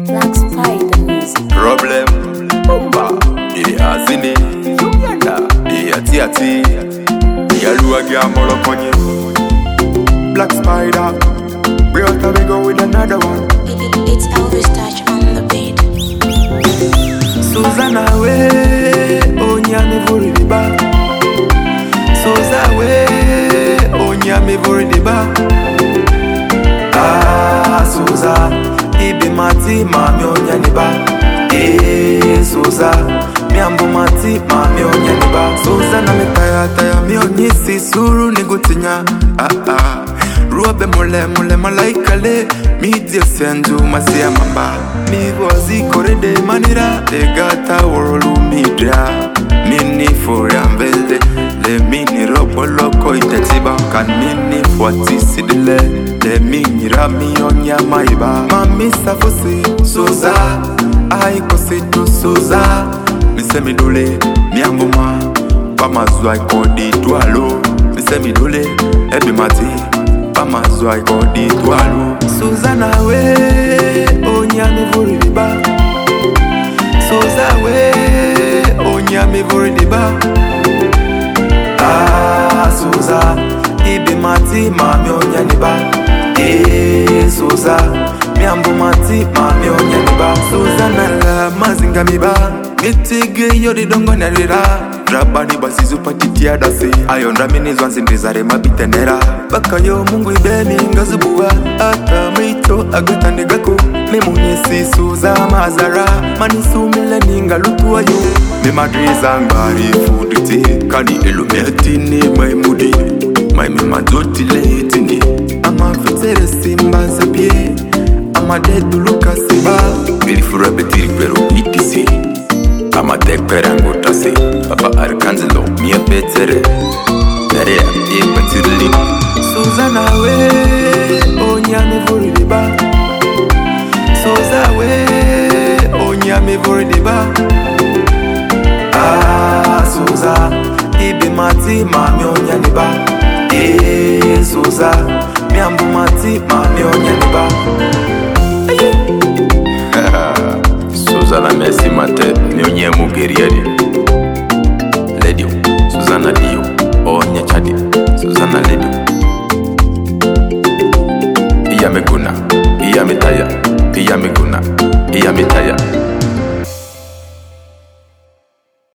Black Spider music. Problem, Bumba, Azini, Yada, Ati, Yaluagia Molokonye, Black Spider, we ought to go with another one. It's Elvis Touch on the beat. Susanna we, Onyame Vuridiba. Suza we, Onyame Vuridiba. Ah, Suza, Ibi Mati, Mami Onyaniba. Suza, miambo mati, Mami Onyaniba. Suza na metaya, mi onyisi suru nigutinya. Ruobe mole malaikale, mi dio senju masia mamba. Mi vozi korede manira, egata worolu midra. Mini furiambele, le mini robo loko itetiba. Kan mini fuati sidile, le mini rami onya maiba. Mami safosi, Suza, aiko situ Suza. Mise midule, miangoma, pamazwa ikodi tualo. Mise midule, ebi mati. Pamazwa ikodi tualo. Susanna we, Onyame Vuridiba. Suza we, Onyame Vuridiba. Ah, Suza, Ibi Mati, Mami Onyaniba. Suza, miambo mati, Mami Onyaniba. Susanna la mazinga miba. Mitige yodi dongo narira. Rabani basizu patitia dasi. Ayondra minizwa nzindizare mabitenera. Baka yo mungu ibemi ngazubuwa. Ata mito agutande gako. Mimunyesi Suza mazara. Manisu mile ninga lutuwa yo. Mimadriza ngari fuditi. Kani elumeti ni maimudi. Maimi madoti leitini. Ama fitere simba zabie. Ama dedu luka simba. Bilifura betiri kwero itisi. Ama tek perango tase. Papa Arcangelo, mia petere. Daria, petirli. Susanna we, Onyame Vuridiba. Suza we, Onyame Vuridiba. Ah, Suza, Ibi Mati, Mami Onyaniba. Suza, miambo mati, Mami Onyaniba. Susanna Messi mate, ni onye mugeriari.